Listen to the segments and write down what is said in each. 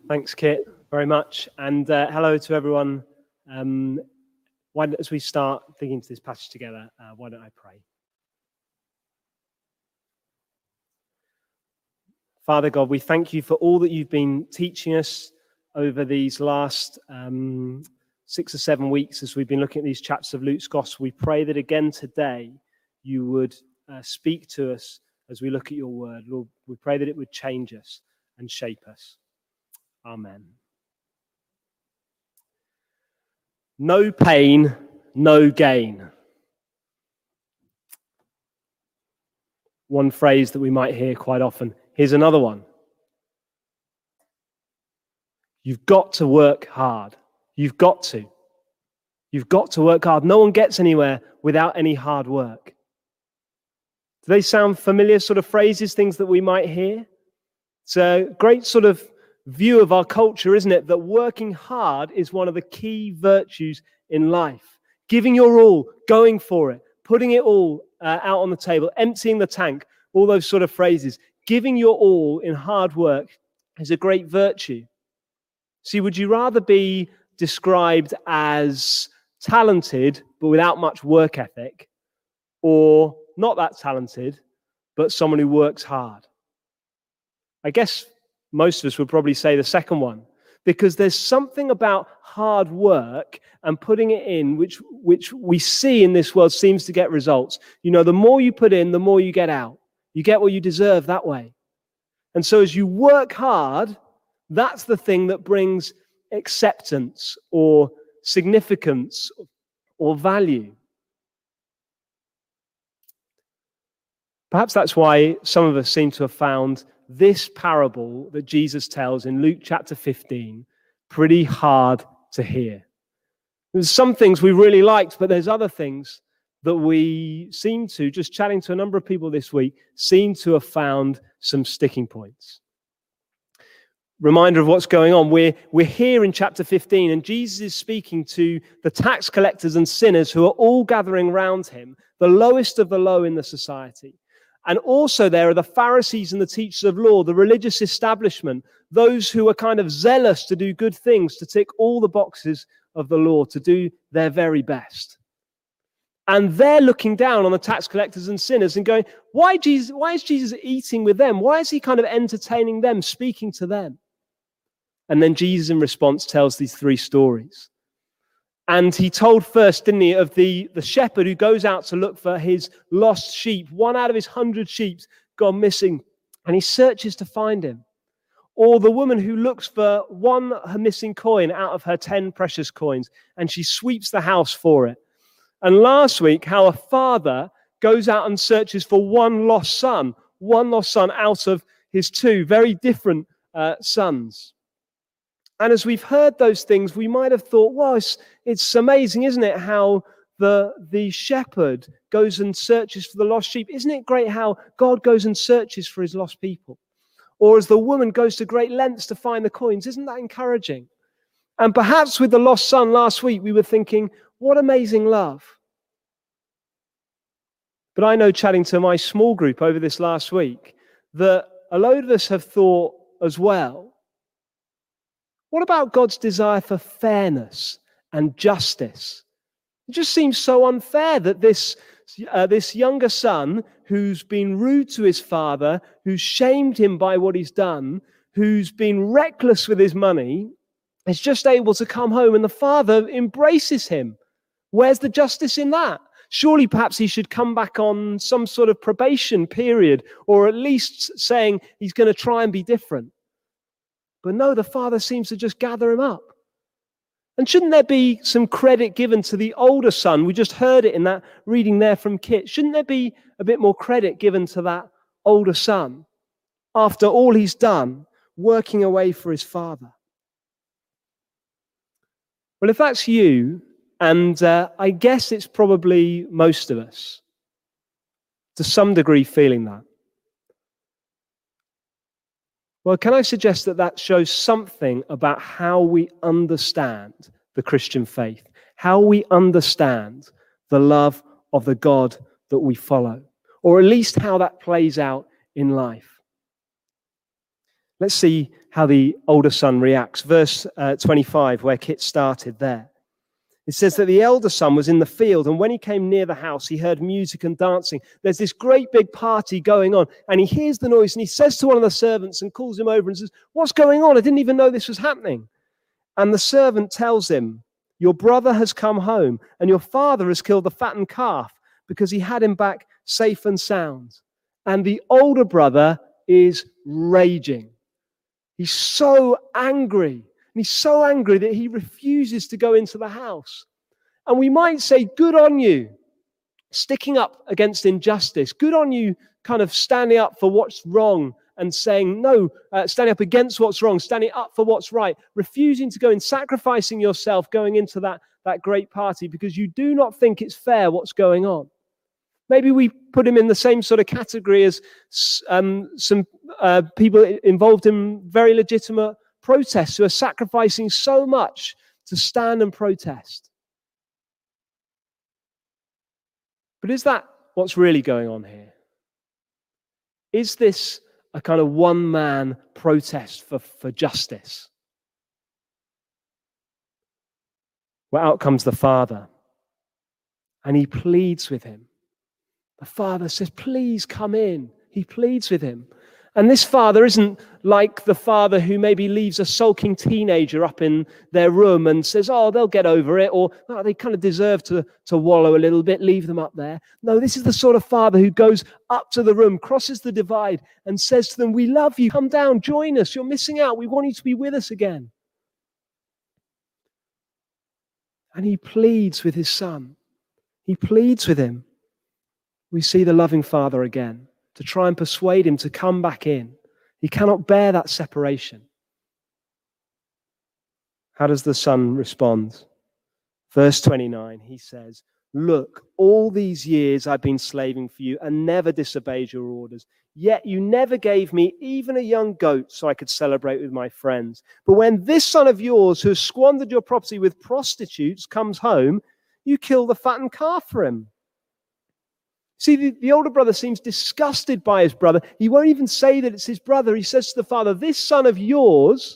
Thanks, Kit, very much. And hello to everyone. As we start digging into this passage together, why don't I pray? Father God, we thank you for all that you've been teaching us over these last 6 or 7 weeks as we've been looking at these chapters of Luke's Gospel. We pray that again today you would speak to us as we look at your word. Lord, we pray that it would change us and shape us. Amen. No pain, no gain. One phrase that we might hear quite often. Here's another one. You've got to work hard. You've got to. You've got to work hard. No one gets anywhere without any hard work. Do they sound familiar sort of phrases, things that we might hear? It's a great sort of view of our culture, isn't it? That working hard is one of the key virtues in life. Giving your all, going for it, putting it all out on the table, emptying the tank, all those sort of phrases. Giving your all in hard work is a great virtue. See, would you rather be described as talented but without much work ethic, or not that talented but someone who works hard? I guess most of us would probably say the second one, because there's something about hard work and putting it in which we see in this world seems to get results. You know, the more you put in, the more you get out. You get what you deserve that way. And so as you work hard, that's the thing that brings acceptance or significance or value. Perhaps that's why some of us seem to have found this parable that Jesus tells in Luke chapter 15 pretty hard to hear. There's some things we really liked, but there's other things that we seem to, just chatting to a number of people this week, seem to have found some sticking points. Reminder of what's going on. We're here in chapter 15, and Jesus is speaking to the tax collectors and sinners who are all gathering around him, the lowest of the low in the society. And also there are the Pharisees and the teachers of law, the religious establishment, those who are kind of zealous to do good things, to tick all the boxes of the law, to do their very best. And they're looking down on the tax collectors and sinners and going, why is Jesus eating with them? Why is he kind of entertaining them, speaking to them? And then Jesus in response tells these 3 stories. And he told first, didn't he, of the shepherd who goes out to look for his lost sheep. 1 out of his 100 sheep gone missing, and he searches to find him. Or the woman who looks for her missing coin out of her 10 precious coins, and she sweeps the house for it. And last week, how a father goes out and searches for one lost son out of his 2 very different sons. And as we've heard those things, we might have thought, well, it's amazing, isn't it, how the shepherd goes and searches for the lost sheep. Isn't it great how God goes and searches for his lost people? Or as the woman goes to great lengths to find the coins. Isn't that encouraging? And perhaps with the lost son last week, we were thinking, what amazing love. But I know, chatting to my small group over this last week, that a load of us have thought as well, what about God's desire for fairness and justice? It just seems so unfair that this younger son who's been rude to his father, who's shamed him by what he's done, who's been reckless with his money, is just able to come home and the father embraces him. Where's the justice in that? Surely perhaps he should come back on some sort of probation period, or at least saying he's going to try and be different. But no, the father seems to just gather him up. And shouldn't there be some credit given to the older son? We just heard it in that reading there from Kit. Shouldn't there be a bit more credit given to that older son after all he's done, working away for his father? Well, if that's you, and I guess it's probably most of us, to some degree feeling that, well, can I suggest that shows something about how we understand the Christian faith, how we understand the love of the God that we follow, or at least how that plays out in life. Let's see how the older son reacts. Verse 25, where Kit started there. It says that the elder son was in the field, and when he came near the house, he heard music and dancing. There's this great big party going on, and he hears the noise, and he says to one of the servants and calls him over and says, "What's going on? I didn't even know this was happening." And the servant tells him, "Your brother has come home, and your father has killed the fattened calf because he had him back safe and sound." And the older brother is raging. He's so angry. And he's so angry that he refuses to go into the house. And we might say, good on you, sticking up against injustice. Good on you, kind of standing up for what's wrong and saying no, standing up against what's wrong, standing up for what's right, refusing to go and sacrificing yourself, going into that great party because you do not think it's fair what's going on. Maybe we put him in the same sort of category as some people involved in very legitimate protests who are sacrificing so much to stand and protest. But is that what's really going on here? Is this a kind of one-man protest for justice? Well, out comes the father, and he pleads with him. The father says, "Please come in." He pleads with him. And this father isn't like the father who maybe leaves a sulking teenager up in their room and says, "Oh, they'll get over it," or "Oh, they kind of deserve to wallow a little bit, leave them up there." No, this is the sort of father who goes up to the room, crosses the divide, and says to them, "We love you. Come down, join us. You're missing out. We want you to be with us again." And he pleads with his son. He pleads with him. We see the loving father again, to try and persuade him to come back in. He cannot bear that separation. How does the son respond? Verse 29, he says, "Look, all these years I've been slaving for you and never disobeyed your orders. Yet you never gave me even a young goat so I could celebrate with my friends. But when this son of yours who has squandered your property with prostitutes comes home, you kill the fattened calf for him." See, the older brother seems disgusted by his brother. He won't even say that it's his brother. He says to the father, "This son of yours,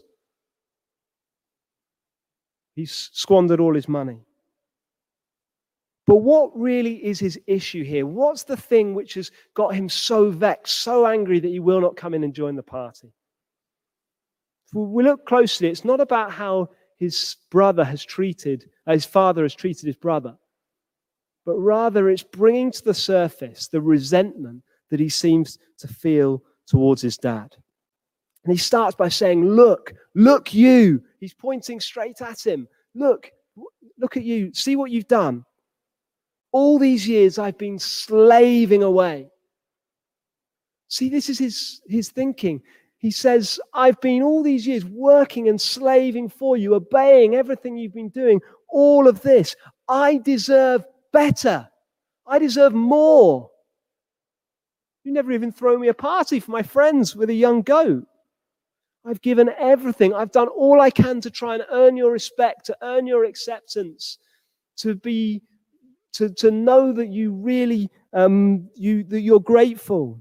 he's squandered all his money." But what really is his issue here? What's the thing which has got him so vexed, so angry that he will not come in and join the party? If we look closely, it's not about how his father has treated his brother, but rather it's bringing to the surface the resentment that he seems to feel towards his dad. And he starts by saying, look you. He's pointing straight at him. Look at you. See what you've done. All these years I've been slaving away. See, this is his thinking. He says, I've been all these years working and slaving for you, obeying everything you've been doing, all of this. I deserve better. I deserve more. You never even throw me a party for my friends with a young goat. I've given everything. I've done all I can to try and earn your respect, to earn your acceptance, to know that you really, that you're grateful.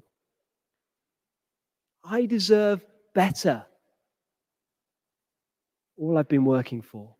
I deserve better. All I've been working for.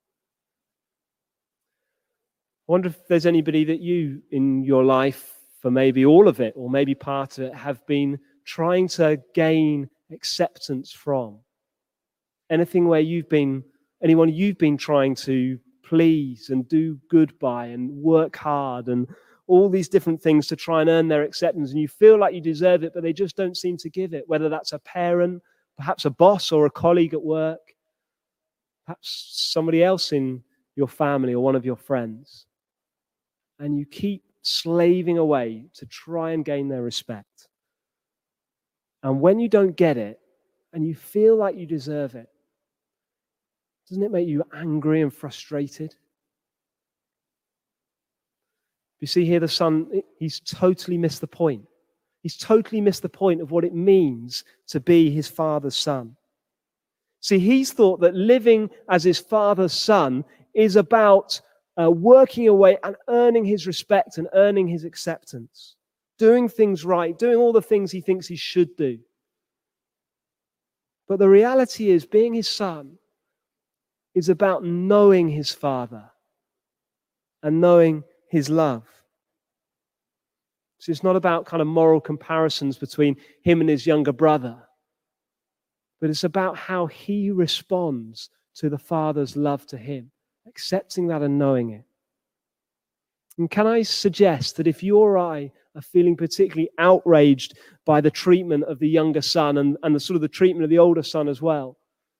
I wonder if there's anybody that you, in your life, for maybe all of it, or maybe part of it, have been trying to gain acceptance from. Anything where anyone you've been trying to please and do good by and work hard and all these different things to try and earn their acceptance, and you feel like you deserve it, but they just don't seem to give it, whether that's a parent, perhaps a boss or a colleague at work, perhaps somebody else in your family or one of your friends. And you keep slaving away to try and gain their respect. And when you don't get it, and you feel like you deserve it, doesn't it make you angry and frustrated? You see here the son, he's totally missed the point. He's totally missed the point of what it means to be his father's son. See, he's thought that living as his father's son is about working away and earning his respect and earning his acceptance, doing things right, doing all the things he thinks he should do. But the reality is, being his son is about knowing his Father and knowing his love. So it's not about kind of moral comparisons between him and his younger brother, but it's about how he responds to the Father's love to him, accepting that and knowing it. And can I suggest that if you or I are feeling particularly outraged by the treatment of the younger son and the sort of the treatment of the older son as well,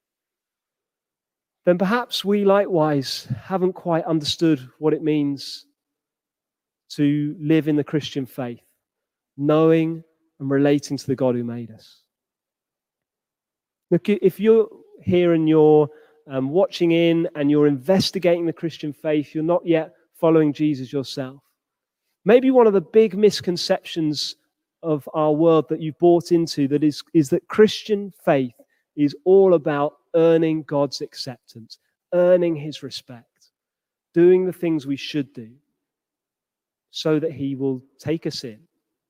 then perhaps we likewise haven't quite understood what it means to live in the Christian faith, knowing and relating to the God who made us. Look, if you're here and you're watching in and you're investigating the Christian faith, you're not yet following Jesus yourself. Maybe one of the big misconceptions of our world that you've bought into that is that Christian faith is all about earning God's acceptance, earning his respect, doing the things we should do so that he will take us in.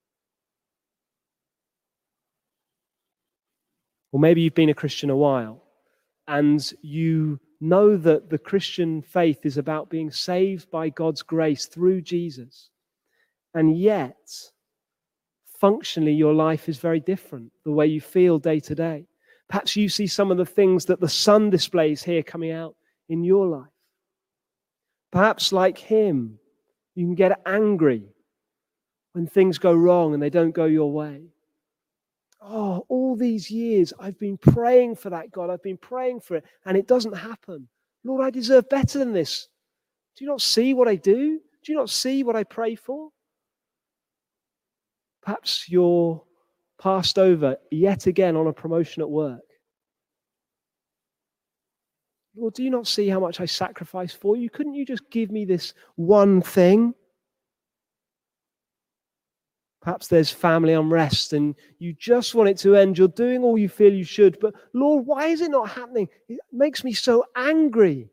Or maybe you've been a Christian a while and you know that the Christian faith is about being saved by God's grace through Jesus. And yet, functionally, your life is very different, the way you feel day to day. Perhaps you see some of the things that the Son displays here coming out in your life. Perhaps, like him, you can get angry when things go wrong and they don't go your way. Oh, all these years I've been praying for that, God. I've been praying for it, and it doesn't happen. Lord, I deserve better than this. Do you not see what I do? Do you not see what I pray for? Perhaps you're passed over yet again on a promotion at work. Lord, do you not see how much I sacrifice for you? Couldn't you just give me this one thing? Perhaps there's family unrest and you just want it to end. You're doing all you feel you should, but Lord, why is it not happening? It makes me so angry.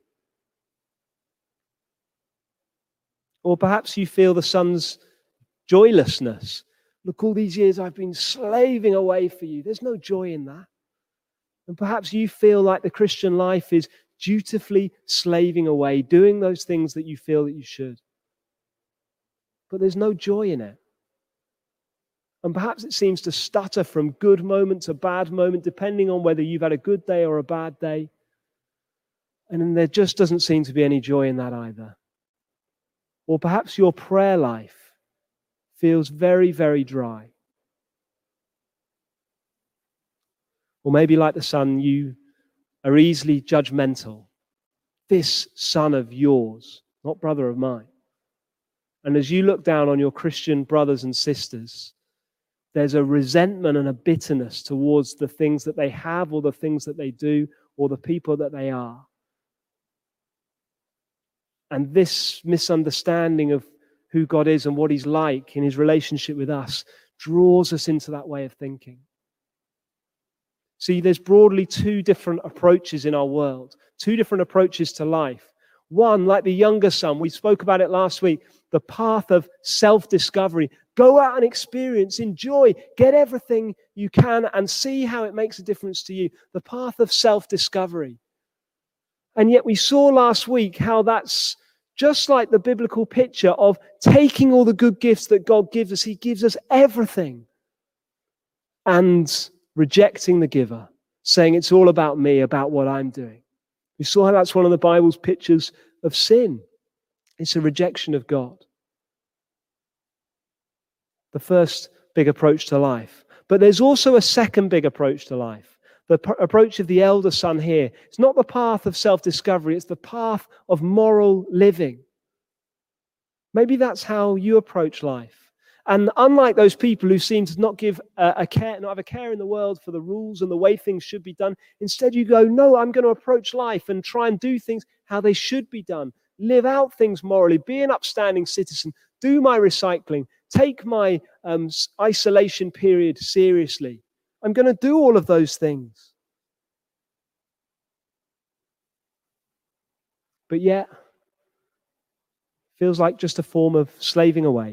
Or perhaps you feel the Son's joylessness. Look, all these years I've been slaving away for you. There's no joy in that. And perhaps you feel like the Christian life is dutifully slaving away, doing those things that you feel that you should. But there's no joy in it. And perhaps it seems to stutter from good moment to bad moment, depending on whether you've had a good day or a bad day. And then there just doesn't seem to be any joy in that either. Or perhaps your prayer life feels very, very dry. Or maybe like the son, you are easily judgmental. This son of yours, not brother of mine. And as you look down on your Christian brothers and sisters, there's a resentment and a bitterness towards the things that they have or the things that they do or the people that they are. And this misunderstanding of who God is and what he's like in his relationship with us draws us into that way of thinking. See, there's broadly two different approaches in our world, two different approaches to life. One, like the younger son, we spoke about it last week, the path of self-discovery. Go out and experience, enjoy, get everything you can and see how it makes a difference to you. The path of self-discovery. And yet we saw last week how that's just like the biblical picture of taking all the good gifts that God gives us. He gives us everything. And rejecting the giver, saying it's all about me, about what I'm doing. We saw how that's one of the Bible's pictures of sin. It's a rejection of God. The first big approach to life. But there's also a second big approach to life. The approach of the elder son here. It's not the path of self-discovery, it's the path of moral living. Maybe that's how you approach life. And unlike those people who seem to not have a care in the world for the rules and the way things should be done, instead you go, no, I'm going to approach life and try and do things how they should be done. Live out things morally, be an upstanding citizen, do my recycling, take my isolation period seriously. I'm going to do all of those things. But yet, feels like just a form of slaving away.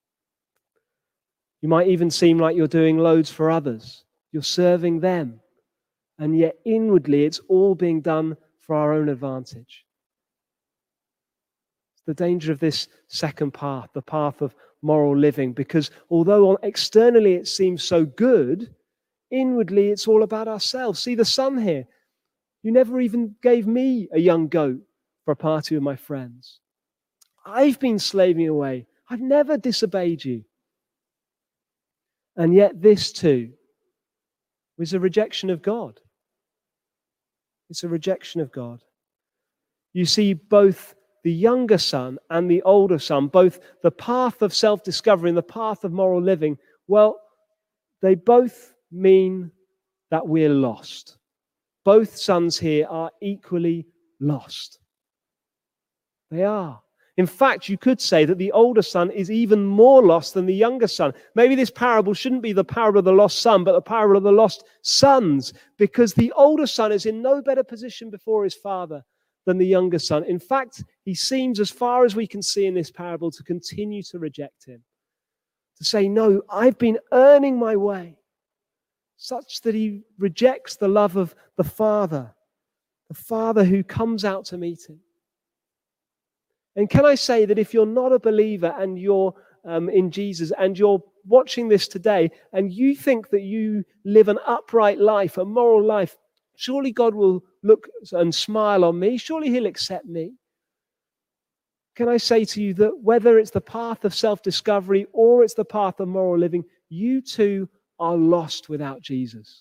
You might even seem like you're doing loads for others. You're serving them. and yet inwardly it's all being done for our own advantage. It's the danger of this second path, the path of moral living, because although externally it seems so good, inwardly it's all about ourselves. See the son here. You never even gave me a young goat for a party with my friends. I've been slaving away. I've never disobeyed you. And yet this too was a rejection of God. It's a rejection of God. You see, both the younger son and the older son, both the path of self-discovery and the path of moral living, well, they both mean that we're lost. Both sons here are equally lost. They are. In fact, you could say that the older son is even more lost than the younger son. Maybe this parable shouldn't be the parable of the lost son, but the parable of the lost sons, because the older son is in no better position before his father than the younger son. In fact, he seems, as far as we can see in this parable, to continue to reject him. To say, no, I've been earning my way, such that he rejects the love of the father who comes out to meet him. And can I say that if you're not a believer and you're in Jesus and you're watching this today and you think that you live an upright life, a moral life, surely God will look and smile on me. Surely he'll accept me. Can I say to you that whether it's the path of self-discovery or it's the path of moral living, you too are lost without Jesus.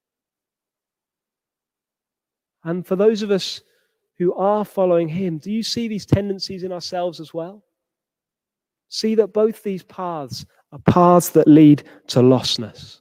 And for those of us who are following him, do you see these tendencies in ourselves as well? See that both these paths are paths that lead to lostness.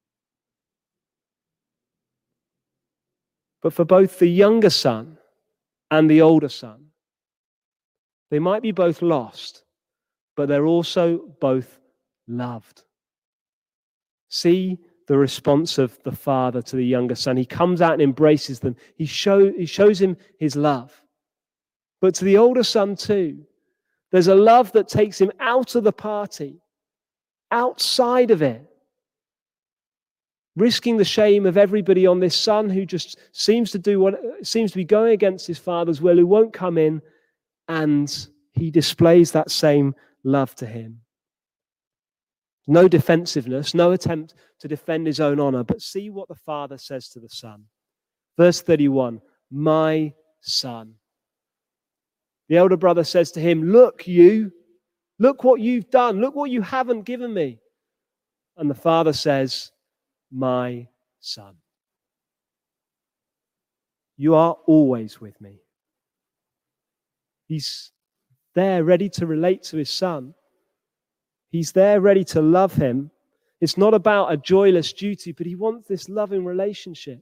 But for both the younger son and the older son, they might be both lost, but they're also both loved. See the response of the father to the younger son. He comes out and embraces them. He shows him his love. But to the older son too, there's a love that takes him out of the party, outside of it, risking the shame of everybody on this son who just seems to be going against his father's will, who won't come in, and he displays that same love to him. No defensiveness, no attempt to defend his own honor, but see what the father says to the son. Verse 31, my son. The elder brother says to him, look what you've done, look what you haven't given me. And the father says, my son. You are always with me. He's there ready to relate to his son. He's there ready to love him. It's not about a joyless duty, but he wants this loving relationship.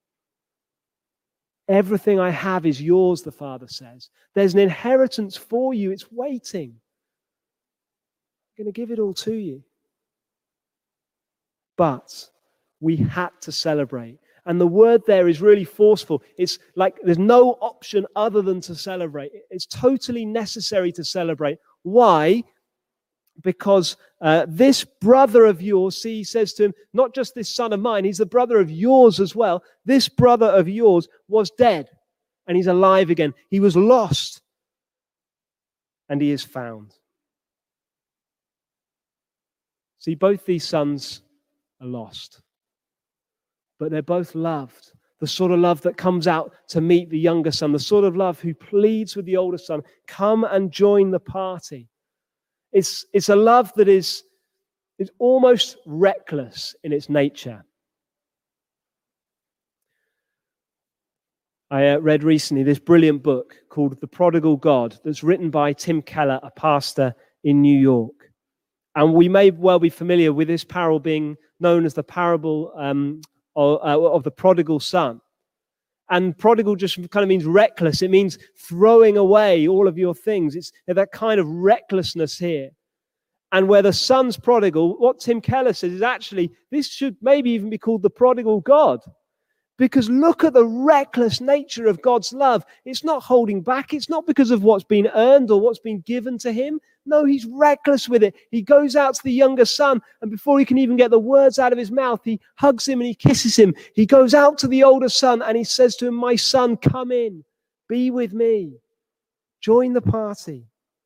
Everything I have is yours, the father says. There's an inheritance for you. It's waiting. I'm going to give it all to you. But we had to celebrate. And the word there is really forceful. It's like there's no option other than to celebrate. It's totally necessary to celebrate. Why? Because this brother of yours, see, he says to him, not just this son of mine, he's the brother of yours as well. This brother of yours was dead and he's alive again. He was lost and he is found. See, both these sons are lost, but they're both loved. The sort of love that comes out to meet the younger son, the sort of love who pleads with the older son, come and join the party. It's a love that is almost reckless in its nature. I read recently this brilliant book called The Prodigal God that's written by Tim Keller, a pastor in New York. And we may well be familiar with this parable being known as the parable of the prodigal son. And prodigal just kind of means reckless. It means throwing away all of your things. It's that kind of recklessness here. And where the son's prodigal, what Tim Keller says is actually, this should maybe even be called the prodigal God. Because look at the reckless nature of God's love. It's not holding back. It's not because of what's been earned or what's been given to him. No, he's reckless with it. He goes out to the younger son, and before he can even get the words out of his mouth, he hugs him and he kisses him. He goes out to the older son and he says to him, "My son, come in. Be with me. Join the party."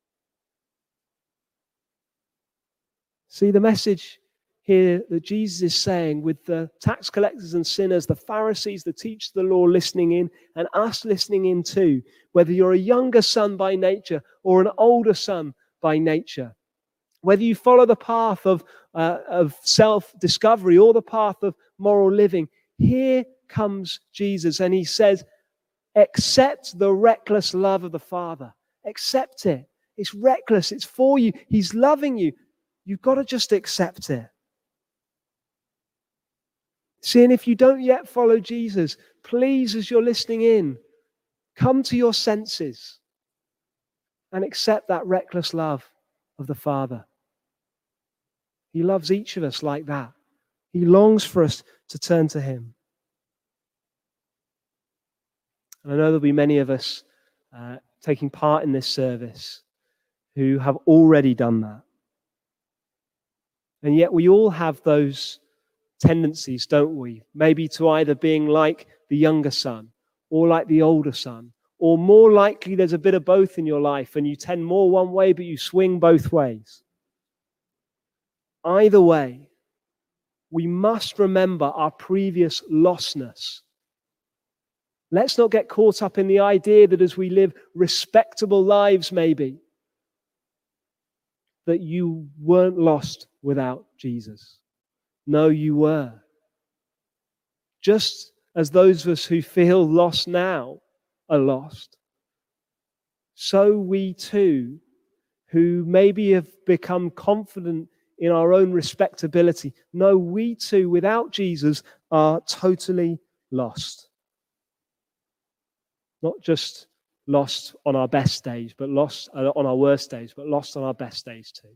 See, the message here that Jesus is saying, with the tax collectors and sinners, the Pharisees, the teachers of the law listening in, and us listening in too, whether you're a younger son by nature or an older son by nature, whether you follow the path of self-discovery or the path of moral living, here comes Jesus and he says, accept the reckless love of the Father. Accept it. It's reckless. It's for you. He's loving you. You've got to just accept it. See, and if you don't yet follow Jesus, please, as you're listening in, come to your senses and accept that reckless love of the Father. He loves each of us like that. He longs for us to turn to him. And I know there'll be many of us taking part in this service who have already done that. And yet we all have those tendencies, don't we? Maybe to either being like the younger son or like the older son, or more likely there's a bit of both in your life and you tend more one way but you swing both ways. Either way, we must remember our previous lostness. Let's not get caught up in the idea that as we live respectable lives maybe, that you weren't lost without Jesus. No, you were. Just as those of us who feel lost now are lost, so we too, who maybe have become confident in our own respectability, no, we too, without Jesus, are totally lost. Not just lost on our best days, but lost on our worst days, but lost on our best days too.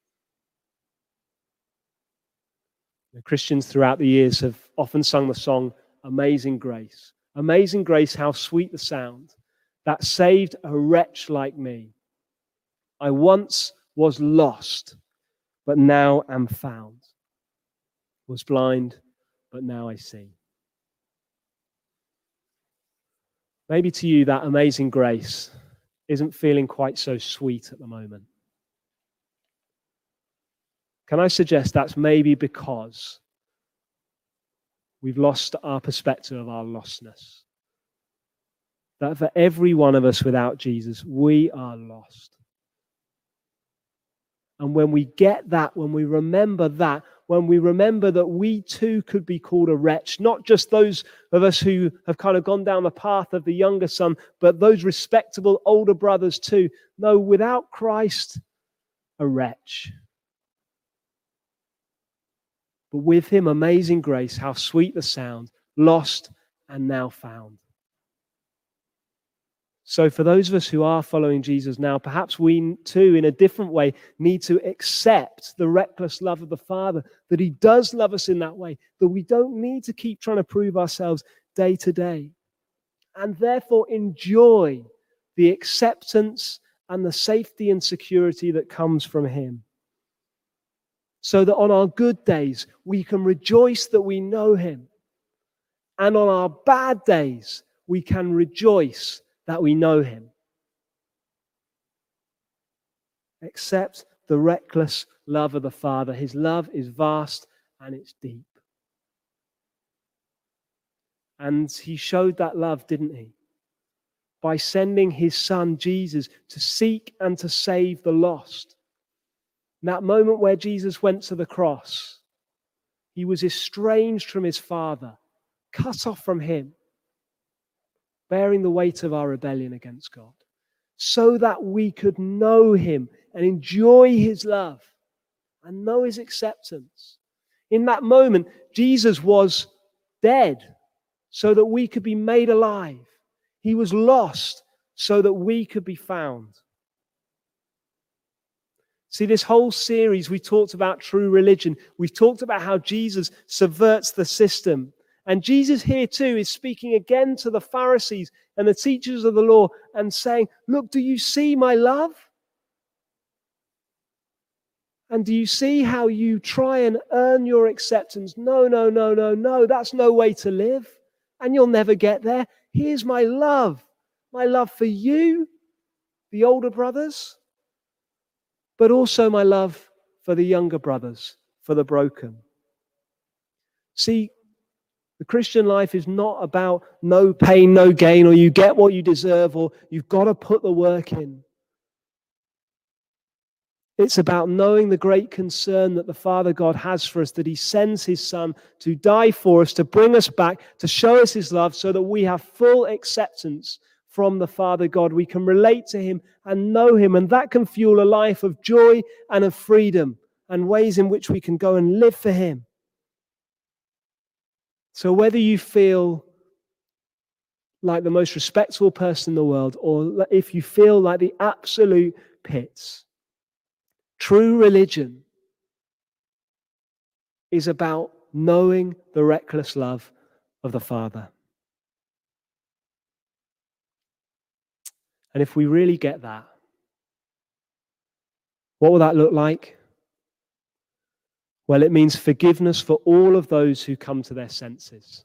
The Christians throughout the years have often sung the song, Amazing Grace. Amazing grace, how sweet the sound that saved a wretch like me. I once was lost, but now am found. Was blind, but now I see. Maybe to you that amazing grace isn't feeling quite so sweet at the moment. Can I suggest that's maybe because we've lost our perspective of our lostness? That for every one of us without Jesus, we are lost. And when we get that, when we remember that, when we remember that we too could be called a wretch, not just those of us who have kind of gone down the path of the younger son, but those respectable older brothers too. No, without Christ, a wretch. But with him, amazing grace, how sweet the sound, lost and now found. So for those of us who are following Jesus now, perhaps we too, in a different way, need to accept the reckless love of the Father, that he does love us in that way, that we don't need to keep trying to prove ourselves day to day, and therefore enjoy the acceptance and the safety and security that comes from him. So that on our good days, we can rejoice that we know him. And on our bad days, we can rejoice that we know him. Accept the reckless love of the Father. His love is vast and it's deep. And he showed that love, didn't he? By sending his son, Jesus, to seek and to save the lost. That moment where Jesus went to the cross, he was estranged from his Father, cut off from him, bearing the weight of our rebellion against God, so that we could know him and enjoy his love and know his acceptance. In that moment, Jesus was dead so that we could be made alive. He was lost so that we could be found. See, this whole series, we talked about true religion. We've talked about how Jesus subverts the system And Jesus here too is speaking again to the Pharisees and the teachers of the law and saying, look, do you see my love? And do you see how you try and earn your acceptance? No, no, no, no, no. That's no way to live. And you'll never get there. Here's my love for you, the older brothers, but also my love for the younger brothers, for the broken. See, the Christian life is not about no pain, no gain, or you get what you deserve, or you've got to put the work in. It's about knowing the great concern that the Father God has for us, that he sends his Son to die for us, to bring us back, to show us his love so that we have full acceptance from the Father God. We can relate to him and know him, and that can fuel a life of joy and of freedom and ways in which we can go and live for him. So whether you feel like the most respectable person in the world, or if you feel like the absolute pits, true religion is about knowing the reckless love of the Father. And if we really get that, what will that look like? Well, it means forgiveness for all of those who come to their senses.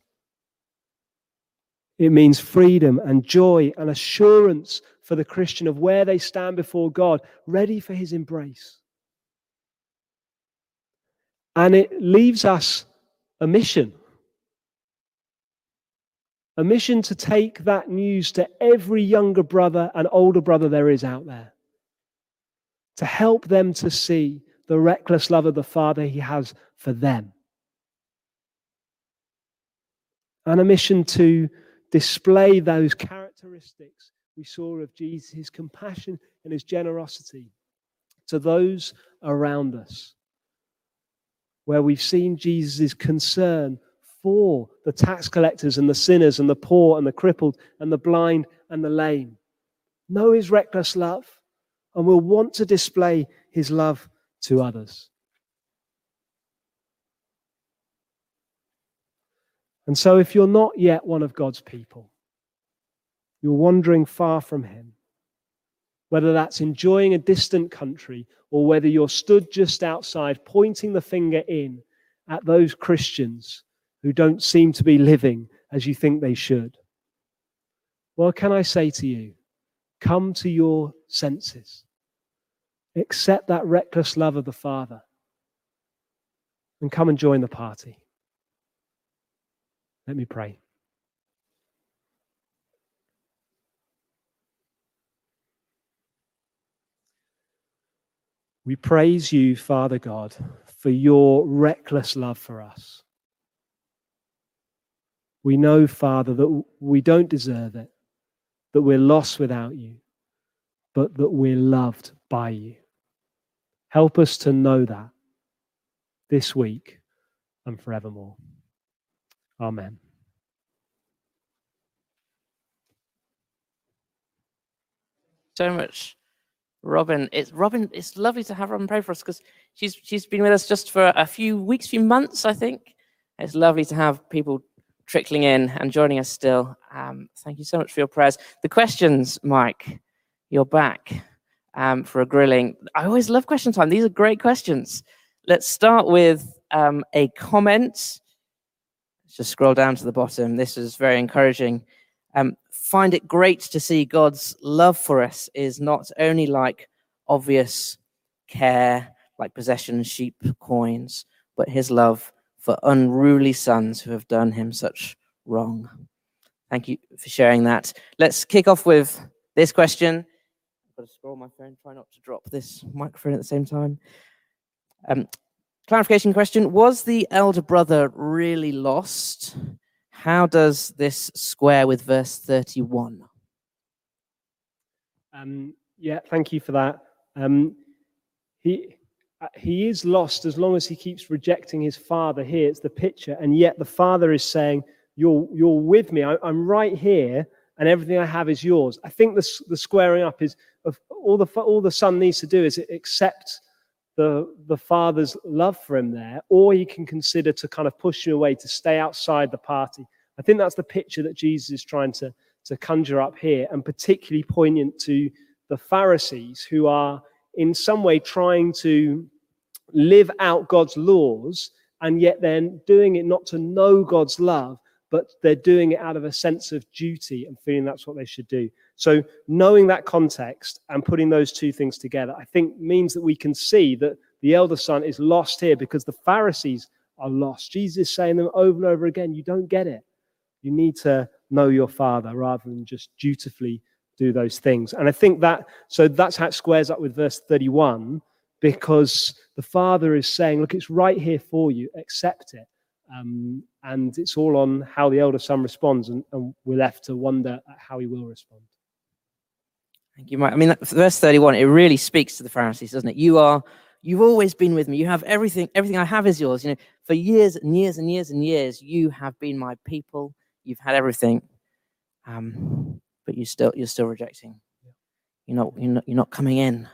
It means freedom and joy and assurance for the Christian of where they stand before God, ready for his embrace. And it leaves us a mission to take that news to every younger brother and older brother there is out there, to help them to see the reckless love of the Father he has for them. And a mission to display those characteristics we saw of Jesus, his compassion and his generosity to those around us, where we've seen Jesus' concern for the tax collectors and the sinners and the poor and the crippled and the blind and the lame. Know his reckless love, and we'll want to display his love to others. And so if you're not yet one of God's people, you're wandering far from him, whether that's enjoying a distant country or whether you're stood just outside pointing the finger in at those Christians who don't seem to be living as you think they should. Well, can I say to you, come to your senses. Accept that reckless love of the Father and come and join the party. Let me pray. We praise you, Father God, for your reckless love for us. We know, Father, that we don't deserve it, that we're lost without you, but that we're loved by you. Help us to know that this week and forevermore. Amen. So much, Robin. It's lovely to have Robin pray for us because she's been with us just for a few weeks, few months, I think. It's lovely to have people trickling in and joining us still. Thank you so much for your prayers. The questions, Mike, you're back for a grilling. I always love question time. These are great questions. Let's start with a comment. Let's just scroll down to the bottom. This is very encouraging. Find it great to see God's love for us is not only like obvious care, like possessions, sheep, coins, but his love for unruly sons who have done him such wrong. Thank you for sharing that. Let's kick off with this question. I've got to scroll my phone, try not to drop this microphone at the same time. Clarification question. Was the elder brother really lost? How does this square with verse 31? Yeah, thank you for that. He is lost as long as he keeps rejecting his father. Here it's the picture, and yet the father is saying, you're with me. I'm right here, and everything I have is yours. I think the squaring up is of all the son needs to do is accept the father's love for him there, or he can consider to kind of push you away, to stay outside the party. I think that's the picture that Jesus is trying to conjure up here, and particularly poignant to the Pharisees, who are in some way trying to live out God's laws, and yet then doing it not to know God's love, but they're doing it out of a sense of duty and feeling that's what they should do. So knowing that context and putting those two things together, I think means that we can see that the elder son is lost here because the Pharisees are lost. Jesus is saying them over and over again, you don't get it. You need to know your father rather than just dutifully do those things. And I think that's how it squares up with verse 31, because the father is saying, look, it's right here for you, accept it. And it's all on how the elder son responds, and we're left to wonder at how he will respond. Thank you, Mike. I mean, verse 31, it really speaks to the Pharisees, doesn't it? You've always been with me. You have everything I have is yours. For years and years and years and years, you have been my people. You've had everything, but you're still rejecting. You're not coming in.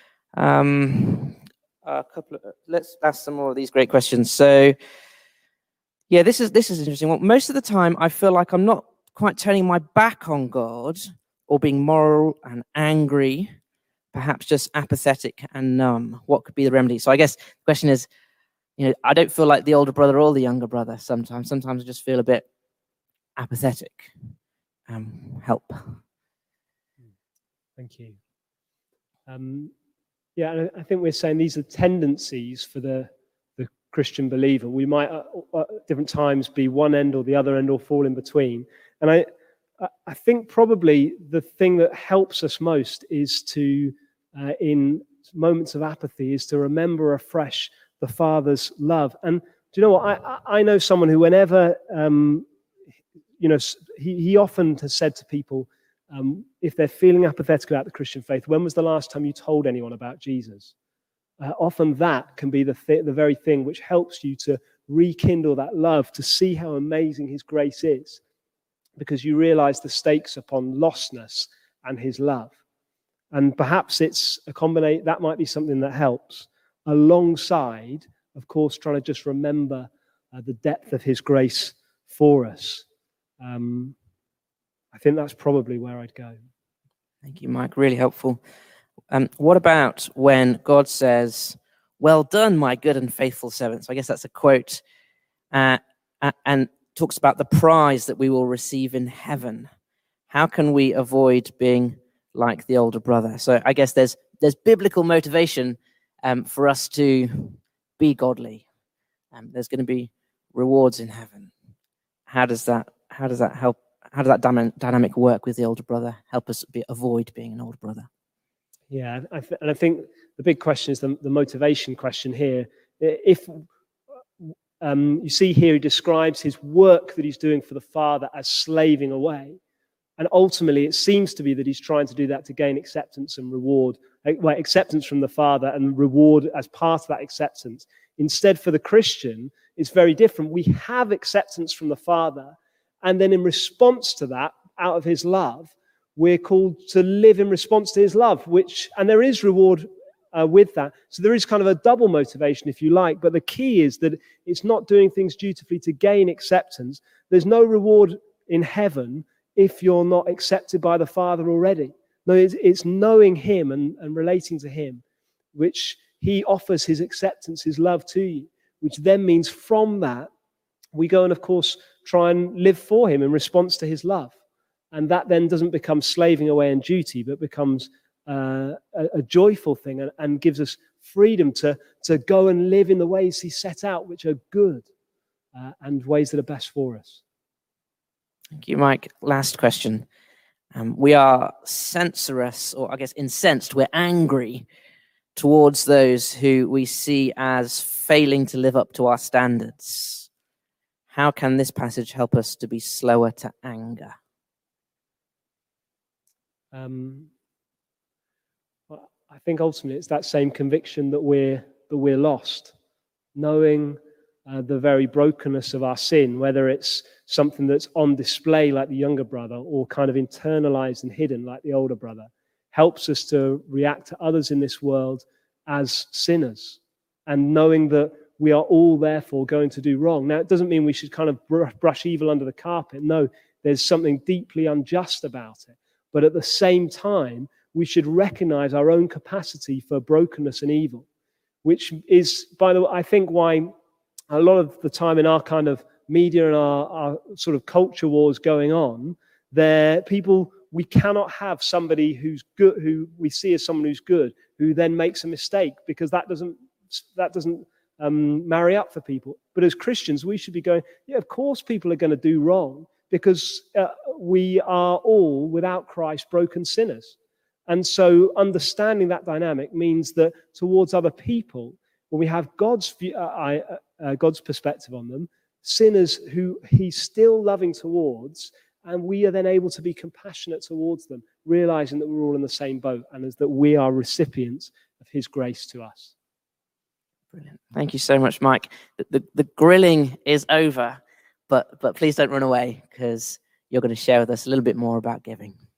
Let's ask some more of these great questions. So, yeah, this is interesting. Well, most of the time, I feel like I'm not quite turning my back on God or being moral and angry, perhaps just apathetic and numb. What could be the remedy? So I guess the question is, I don't feel like the older brother or the younger brother sometimes. Sometimes I just feel a bit apathetic. Help. Thank you. Yeah, and I think we're saying these are tendencies for the Christian believer. We might at different times be one end or the other end or fall in between. And I think probably the thing that helps us most is to, in moments of apathy, is to remember afresh the Father's love. And do you know what? I know someone who whenever, he often has said to people, if they're feeling apathetic about the Christian faith, when was the last time you told anyone about Jesus? Often that can be the very thing which helps you to rekindle that love, to see how amazing his grace is, because you realize the stakes upon lostness and his love. And perhaps it's a combination, that might be something that helps, alongside, of course, trying to just remember the depth of his grace for us. I think that's probably where I'd go. Thank you, Mike. Really helpful. What about when God says, well done, my good and faithful servant? So I guess that's a quote, and talks about the prize that we will receive in heaven. How can we avoid being like the older brother? So I guess there's biblical motivation for us to be godly. There's going to be rewards in heaven. How does that help? How does that dynamic work with the older brother? Help us avoid being an older brother. Yeah, and I think the big question is the motivation question here. If you see here, he describes his work that he's doing for the Father as slaving away. And ultimately, it seems to be that he's trying to do that to gain acceptance and reward, acceptance from the Father and reward as part of that acceptance. Instead, for the Christian, it's very different. We have acceptance from the Father, and then in response to that, out of his love, we're called to live in response to his love, and there is reward with that. So there is kind of a double motivation, if you like, but the key is that it's not doing things dutifully to gain acceptance. There's no reward in heaven if you're not accepted by the Father already. No, it's knowing him and relating to him, which he offers his acceptance, his love to you, which then means from that, we go and, of course, try and live for him in response to his love. And that then doesn't become slaving away in duty, but becomes a joyful thing and gives us freedom to go and live in the ways he set out, which are good and ways that are best for us. Thank you, Mike. Last question. We are censorious, or I guess incensed. We're angry towards those who we see as failing to live up to our standards. How can this passage help us to be slower to anger? Well, I think ultimately it's that same conviction that we're lost, knowing the very brokenness of our sin, whether it's something that's on display like the younger brother or kind of internalized and hidden like the older brother, helps us to react to others in this world as sinners and knowing that we are all therefore going to do wrong. Now, it doesn't mean we should kind of brush evil under the carpet. No, there's something deeply unjust about it. But at the same time, we should recognize our own capacity for brokenness and evil, which is, by the way, I think why a lot of the time in our kind of media and our sort of culture wars going on, we cannot have somebody who's good, who we see as someone who's good, who then makes a mistake, because that doesn't marry up for people. But as Christians, we should be going, yeah, of course people are going to do wrong, because we are all, without Christ, broken sinners. And so understanding that dynamic means that towards other people, when we have God's perspective on them, sinners who he's still loving towards, and we are then able to be compassionate towards them, realizing that we're all in the same boat and that we are recipients of his grace to us. Brilliant. Thank you so much, Mike. The grilling is over, but please don't run away, because you're going to share with us a little bit more about giving.